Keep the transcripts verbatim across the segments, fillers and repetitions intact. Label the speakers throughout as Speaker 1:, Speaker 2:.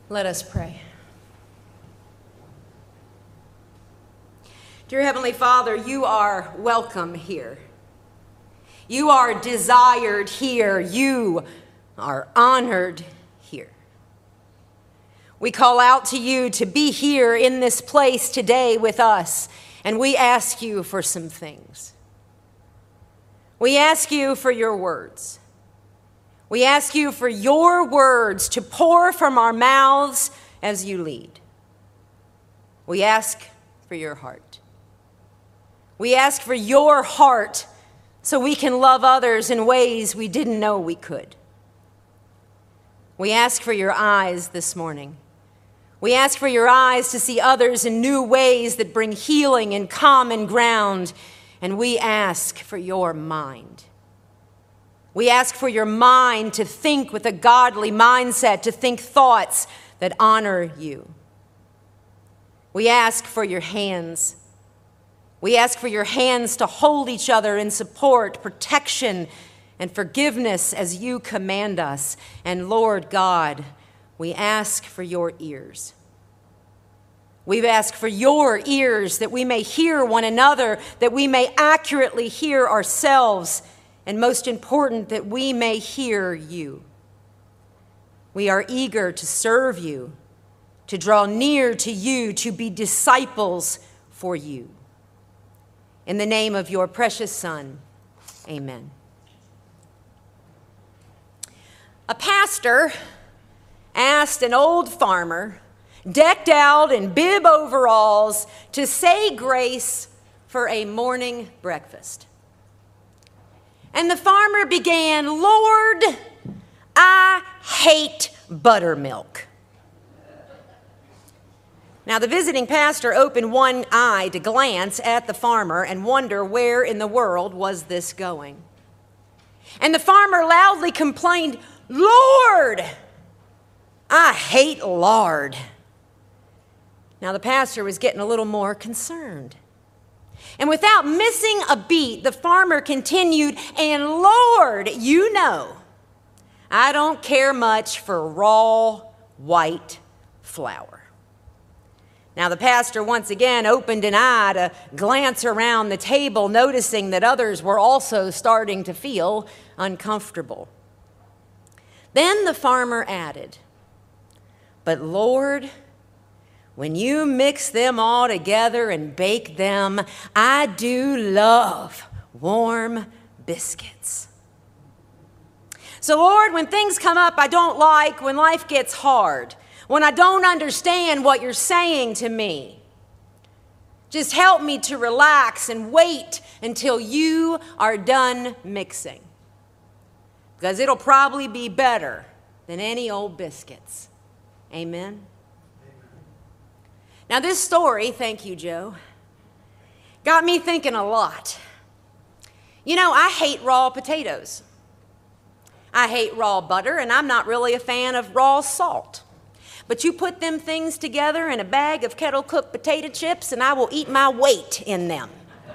Speaker 1: Let us pray. Dear Heavenly Father, you are welcome here. You are desired here. You are honored here. We call out to you to be here in this place today with us, and we ask you for some things. We ask you for your words. We ask you for your words to pour from our mouths as you lead. We ask for your heart. We ask for your heart so we can love others in ways we didn't know we could. We ask for your eyes this morning. We ask for your eyes to see others in new ways that bring healing and common ground. And we ask for your mind. We ask for your mind to think with a godly mindset, to think thoughts that honor you. We ask for your hands. We ask for your hands to hold each other in support, protection, and forgiveness as you command us. And Lord God, we ask for your ears. We've asked for your ears that we may hear one another, that we may accurately hear ourselves, and most important, that we may hear you. We are eager to serve you, to draw near to you, to be disciples for you. In the name of your precious Son, amen. A pastor asked an old farmer, decked out in bib overalls, to say grace for a morning breakfast. And the farmer began, "Lord, I hate buttermilk." Now, the visiting pastor opened one eye to glance at the farmer and wonder where in the world was this going. And the farmer loudly complained, "Lord, I hate lard." Now, the pastor was getting a little more concerned. And without missing a beat, the farmer continued, "And Lord, you know, I don't care much for raw white flour." Now, the pastor once again opened an eye to glance around the table, noticing that others were also starting to feel uncomfortable. Then the farmer added, "But Lord, when you mix them all together and bake them, I do love warm biscuits. So Lord, when things come up I don't like, when life gets hard, when I don't understand what you're saying to me, just help me to relax and wait until you are done mixing. Because it'll probably be better than any old biscuits." Amen. Now, this story, thank you, Joe, got me thinking a lot. You know, I hate raw potatoes. I hate raw butter, and I'm not really a fan of raw salt. But you put them things together in a bag of kettle-cooked potato chips, and I will eat my weight in them.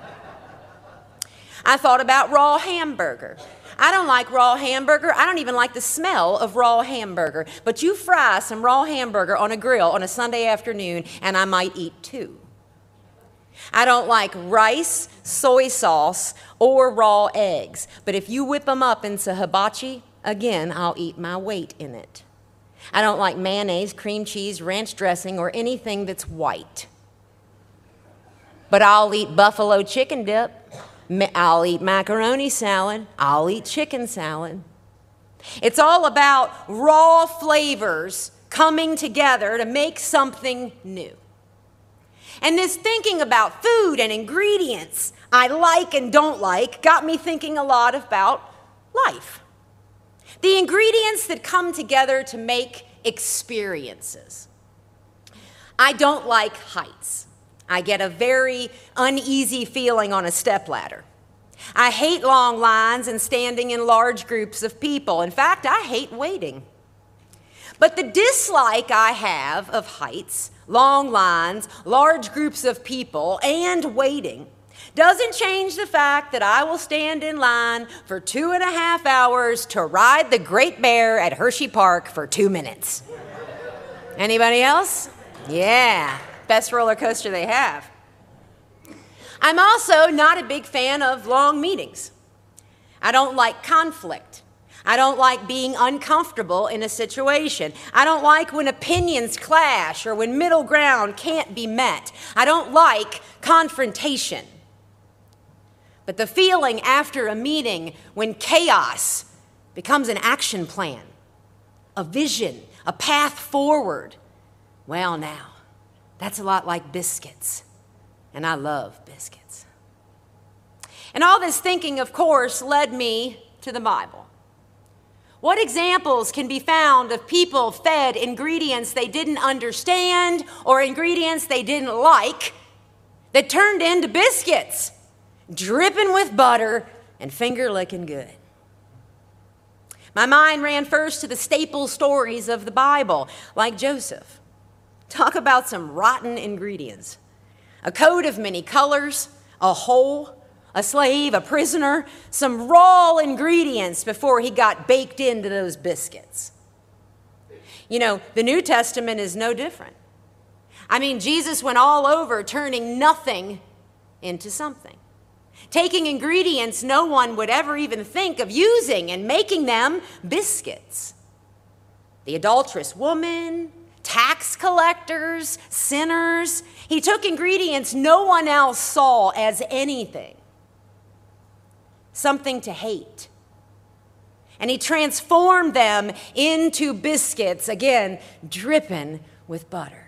Speaker 1: I thought about raw hamburger. I don't like raw hamburger. I don't even like the smell of raw hamburger. But you fry some raw hamburger on a grill on a Sunday afternoon, and I might eat two. I don't like rice, soy sauce, or raw eggs. But if you whip them up into hibachi, again, I'll eat my weight in it. I don't like mayonnaise, cream cheese, ranch dressing, or anything that's white. But I'll eat buffalo chicken dip. I'll eat macaroni salad. I'll eat chicken salad. It's all about raw flavors coming together to make something new. And this thinking about food and ingredients I like and don't like got me thinking a lot about life. The ingredients that come together to make experiences. I don't like heights. I get a very uneasy feeling on a stepladder. I hate long lines and standing in large groups of people. In fact, I hate waiting. But the dislike I have of heights, long lines, large groups of people, and waiting doesn't change the fact that I will stand in line for two and a half hours to ride the Great Bear at Hershey Park for two minutes. Anybody else? Yeah, best roller coaster they have. I'm also not a big fan of long meetings. I don't like conflict. I don't like being uncomfortable in a situation. I don't like when opinions clash or when middle ground can't be met. I don't like confrontation. But the feeling after a meeting when chaos becomes an action plan, a vision, a path forward, well now, that's a lot like biscuits. And I love biscuits. And all this thinking, of course, led me to the Bible. What examples can be found of people fed ingredients they didn't understand or ingredients they didn't like that turned into biscuits, dripping with butter and finger-licking good? My mind ran first to the staple stories of the Bible, like Joseph. Talk about some rotten ingredients. A coat of many colors, a hole, a slave, a prisoner, some raw ingredients before he got baked into those biscuits. You know, the New Testament is no different. I mean, Jesus went all over turning nothing into something, taking ingredients no one would ever even think of using and making them biscuits. The adulterous woman, tax collectors, sinners. He took ingredients no one else saw as anything, something to hate. And he transformed them into biscuits, again, dripping with butter.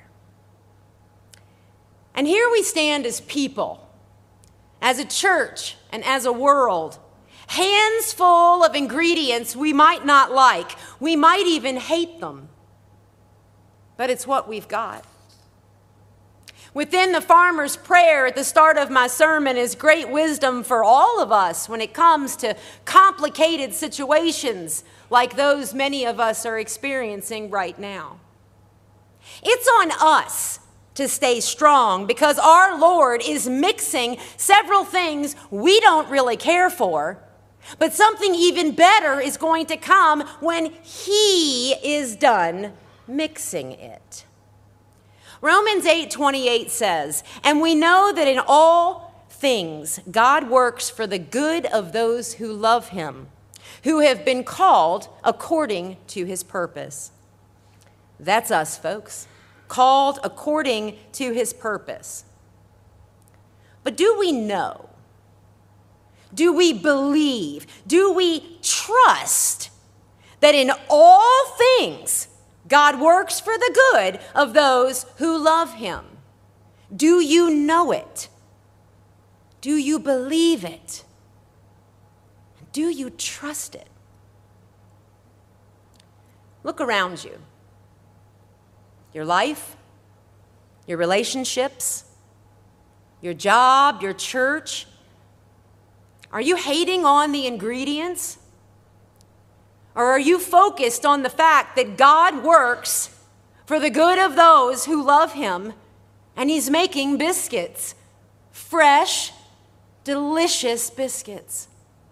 Speaker 1: And here we stand as people, as a church, and as a world, hands full of ingredients we might not like. We might even hate them. But it's what we've got. Within the farmer's prayer at the start of my sermon is great wisdom for all of us when it comes to complicated situations like those many of us are experiencing right now. It's on us to stay strong because our Lord is mixing several things we don't really care for, but something even better is going to come when He is done mixing it. Romans eight twenty-eight says, "And we know that in all things God works for the good of those who love Him, who have been called according to His purpose." That's us, folks, called according to His purpose. But do we know? Do we believe? Do we trust that in all things God works for the good of those who love Him? Do you know it? Do you believe it? Do you trust it? Look around you. Your life, your relationships, your job, your church. Are you hating on the ingredients? Or are you focused on the fact that God works for the good of those who love Him, and He's making biscuits, fresh, delicious biscuits?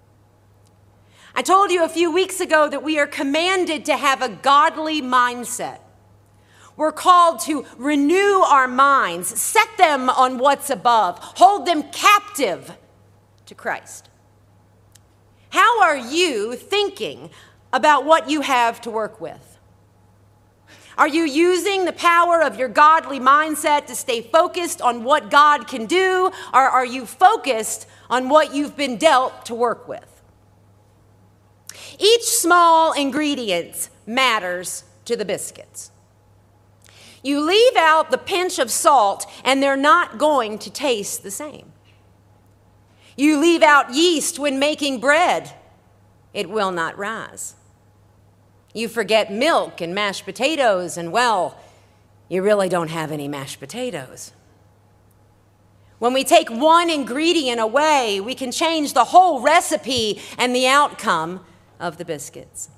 Speaker 1: I told you a few weeks ago that we are commanded to have a godly mindset. We're called to renew our minds, set them on what's above, hold them captive to Christ. How are you thinking about what you have to work with? Are you using the power of your godly mindset to stay focused on what God can do, or are you focused on what you've been dealt to work with? Each small ingredient matters to the biscuits. You leave out the pinch of salt, and they're not going to taste the same. You leave out yeast when making bread, it will not rise. You forget milk and mashed potatoes, and well, you really don't have any mashed potatoes. When we take one ingredient away, we can change the whole recipe and the outcome of the biscuits.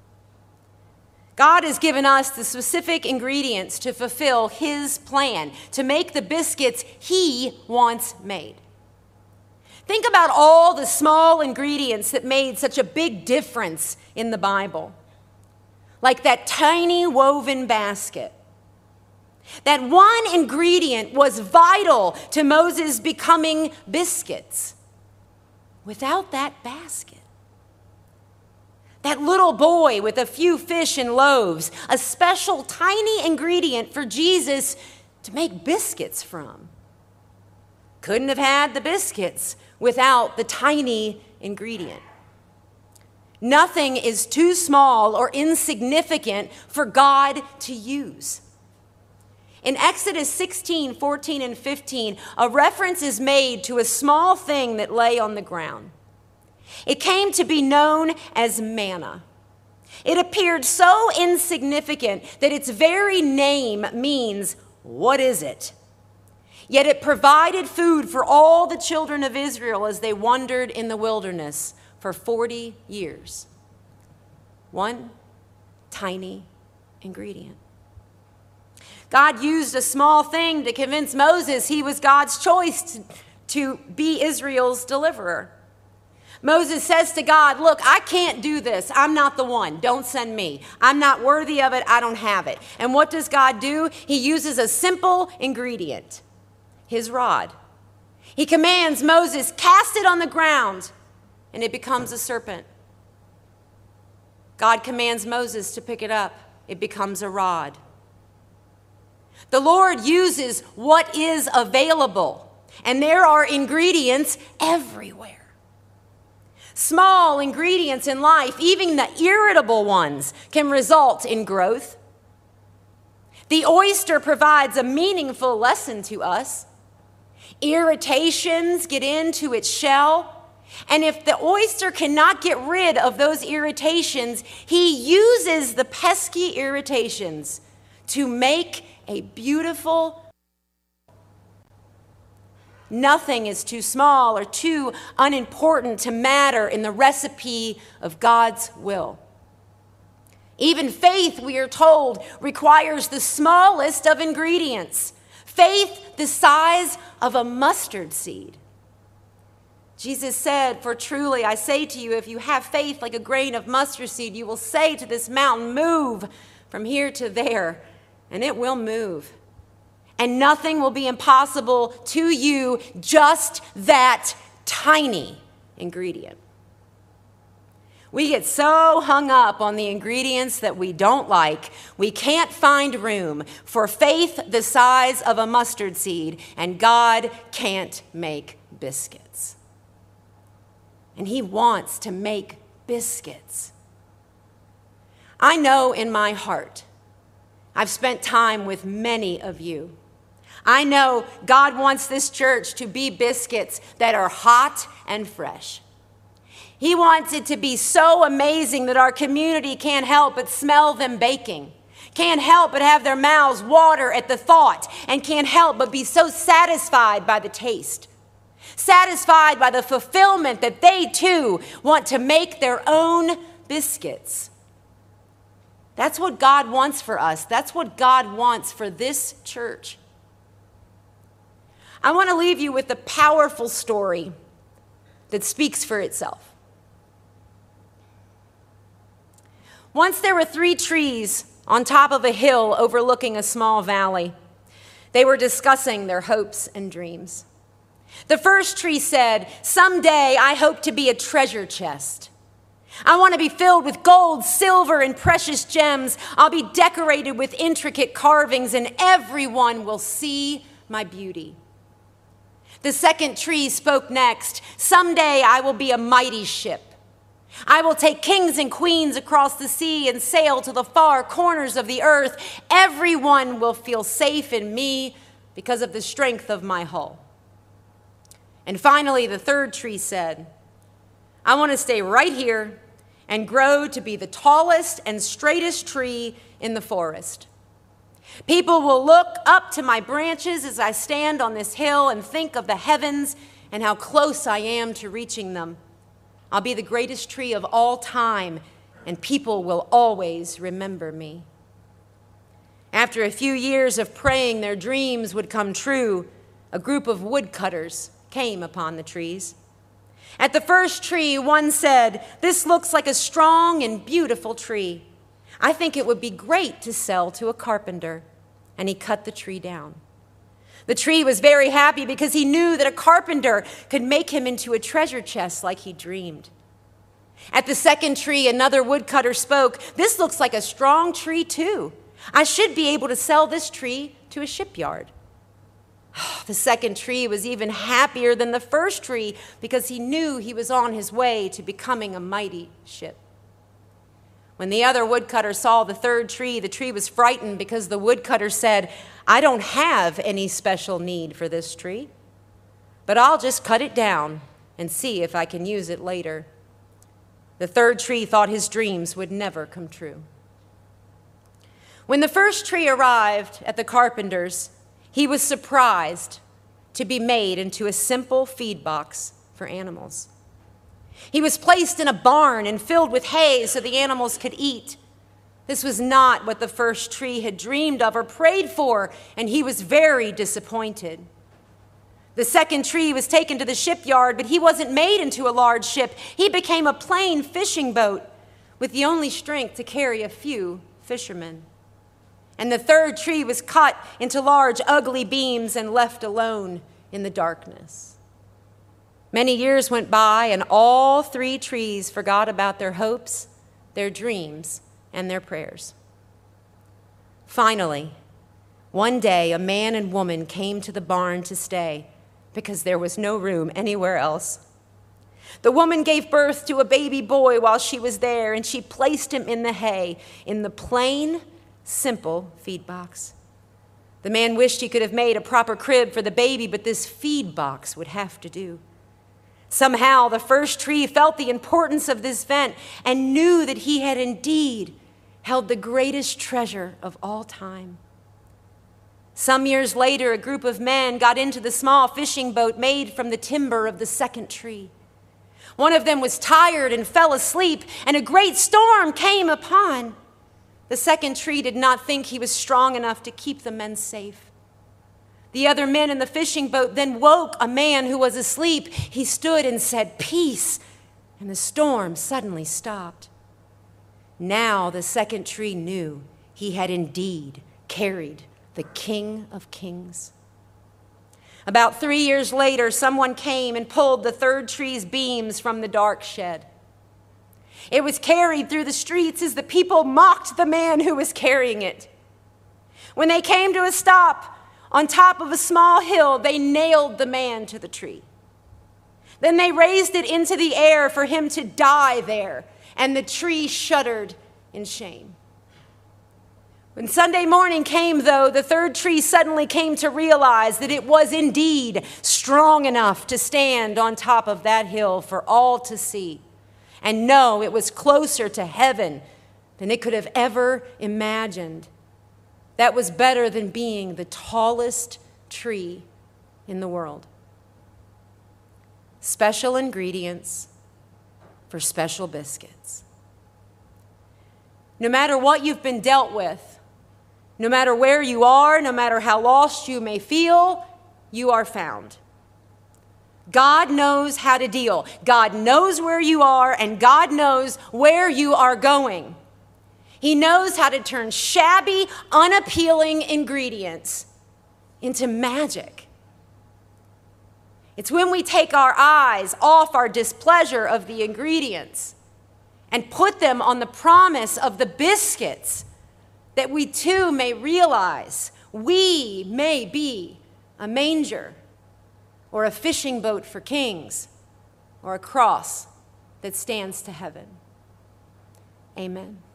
Speaker 1: God has given us the specific ingredients to fulfill His plan, to make the biscuits He wants made. Think about all the small ingredients that made such a big difference in the Bible. Like that tiny woven basket That one ingredient was vital to Moses becoming biscuits. Without that basket, that little boy with a few fish and loaves, a special tiny ingredient for Jesus to make biscuits from, couldn't have had the biscuits without the tiny ingredient. Nothing is too small or insignificant for God to use. In Exodus sixteen, fourteen, and fifteen, a reference is made to a small thing that lay on the ground. It came to be known as manna. It appeared so insignificant that its very name means, "What is it?" Yet it provided food for all the children of Israel as they wandered in the wilderness for forty years. One tiny ingredient. God used a small thing to convince Moses he was God's choice to, to be Israel's deliverer. Moses says to God, look, I can't do this. I'm not the one. Don't send me. I'm not worthy of it. I don't have it. And what does God do? He uses a simple ingredient, his rod. He commands Moses, cast it on the ground, and it becomes a serpent. God commands Moses to pick it up. It becomes a rod. The Lord uses what is available, and there are ingredients everywhere. Small ingredients in life, even the irritable ones, can result in growth. The oyster provides a meaningful lesson to us. Irritations get into its shell, and if the oyster cannot get rid of those irritations, he uses the pesky irritations to make a beautiful. Nothing is too small or too unimportant to matter in the recipe of God's will. Even faith, we are told, requires the smallest of ingredients. Faith the size of a mustard seed. Jesus said, for truly I say to you, if you have faith like a grain of mustard seed, you will say to this mountain, move from here to there, and it will move. And nothing will be impossible to you, just that tiny ingredient. We get so hung up on the ingredients that we don't like, we can't find room for faith the size of a mustard seed, and God can't make biscuits. And he wants to make biscuits. I know in my heart, I've spent time with many of you. I know God wants this church to be biscuits that are hot and fresh. He wants it to be so amazing that our community can't help but smell them baking, can't help but have their mouths water at the thought, and can't help but be so satisfied by the taste, satisfied by the fulfillment that they too want to make their own biscuits. That's what God wants for us. That's what God wants for this church. I want to leave you with a powerful story that speaks for itself. Once there were three trees on top of a hill overlooking a small valley. They were discussing their hopes and dreams. The first tree said, someday I hope to be a treasure chest. I want to be filled with gold, silver, and precious gems. I'll be decorated with intricate carvings, and everyone will see my beauty. The second tree spoke next. Someday I will be a mighty ship. I will take kings and queens across the sea and sail to the far corners of the earth. Everyone will feel safe in me because of the strength of my hull. And finally, the third tree said, I want to stay right here and grow to be the tallest and straightest tree in the forest. People will look up to my branches as I stand on this hill and think of the heavens and how close I am to reaching them. I'll be the greatest tree of all time, and people will always remember me. After a few years of praying their dreams would come true, a group of woodcutters came upon the trees. At the first tree, one said, this looks like a strong and beautiful tree. I think it would be great to sell to a carpenter. and he cut the tree down. The tree was very happy because he knew that a carpenter could make him into a treasure chest like he dreamed. At the second tree, another woodcutter spoke, "This looks like a strong tree too. I should be able to sell this tree to a shipyard." The second tree was even happier than the first tree because he knew he was on his way to becoming a mighty ship. When the other woodcutter saw the third tree, the tree was frightened because the woodcutter said, "I don't have any special need for this tree, but I'll just cut it down and see if I can use it later." The third tree thought his dreams would never come true. When the first tree arrived at the carpenter's, he was surprised to be made into a simple feed box for animals. He was placed in a barn and filled with hay so the animals could eat. This was not what the first tree had dreamed of or prayed for, and he was very disappointed. The second tree was taken to the shipyard, but he wasn't made into a large ship. He became a plain fishing boat with the only strength to carry a few fishermen. And the third tree was cut into large, ugly beams and left alone in the darkness. Many years went by, and all three trees forgot about their hopes, their dreams, and their prayers. Finally, one day, a man and woman came to the barn to stay because there was no room anywhere else. The woman gave birth to a baby boy while she was there, and she placed him in the hay in the plain, simple feed box. The man wished he could have made a proper crib for the baby, but this feed box would have to do. Somehow, the first tree felt the importance of this vent and knew that he had indeed held the greatest treasure of all time. Some years later, a group of men got into the small fishing boat made from the timber of the second tree. One of them was tired and fell asleep, and a great storm came upon. The second tree did not think he was strong enough to keep the men safe. The other men in the fishing boat then woke a man who was asleep. He stood and said, "Peace," and the storm suddenly stopped. Now the second tree knew he had indeed carried the King of Kings. About three years later, someone came and pulled the third tree's beams from the dark shed. It was carried through the streets as the people mocked the man who was carrying it. When they came to a stop on top of a small hill, they nailed the man to the tree. Then they raised it into the air for him to die there, and the tree shuddered in shame. When Sunday morning came, though, the third tree suddenly came to realize that it was indeed strong enough to stand on top of that hill for all to see. And no, it was closer to heaven than it could have ever imagined. That was better than being the tallest tree in the world. Special ingredients for special biscuits. No matter what you've been dealt with, no matter where you are, no matter how lost you may feel, you are found. God knows how to deal. God knows where you are, and God knows where you are going. He knows how to turn shabby, unappealing ingredients into magic. It's when we take our eyes off our displeasure of the ingredients and put them on the promise of the biscuits that we too may realize we may be a manger, or a fishing boat for kings, or a cross that stands to heaven. Amen.